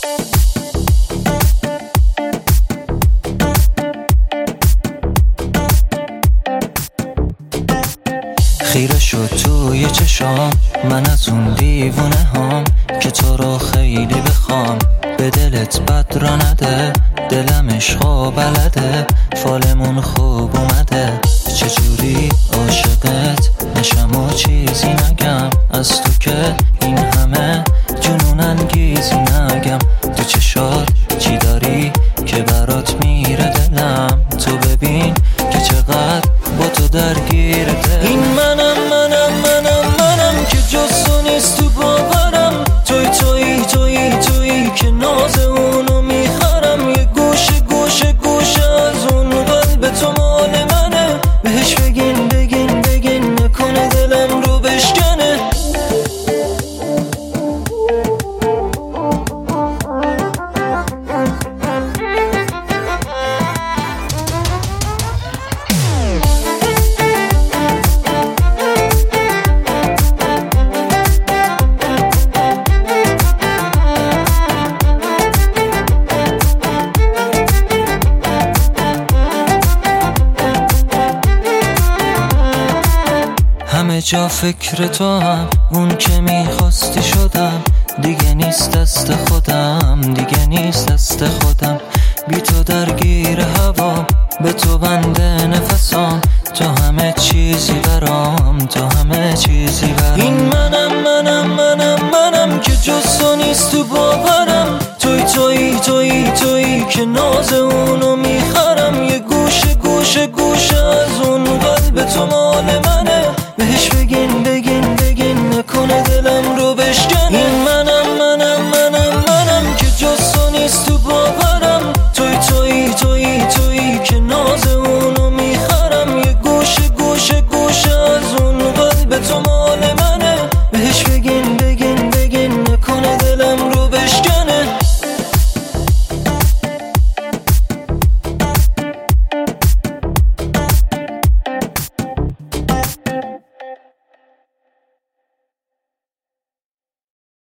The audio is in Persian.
خیره شد توی چشام من از اون دیوونه هام که تو رو خیلی بخوام، به دلت بد را نده، دلم عشقا بلده، فالمون خوب اومده، چجوری عاشقت نشم و چیزی نگم، از تو که این همه جنون انگیزی نگم، تو چشات چی داری که برات میره دلم، تو ببین که چقدر با تو درگیر دل. این منم که جز تو نیست تو باورم، تویی که ناز اونو میخرم، یه گوشه از اون قلب تو مال منه، بهش بگین نکنه دلم رو بشکنه. همه جا فکر تو هم، اون که میخواستی شدم، دیگه نیست دست خودم، بی تو درگیر هوا، به تو بنده نفسام، تو همه چیزی برام. این منم که جز تو نیست تو باورم، تویی که ناز اونو میخرم، یه گوشه از اون قلب تو مال منه،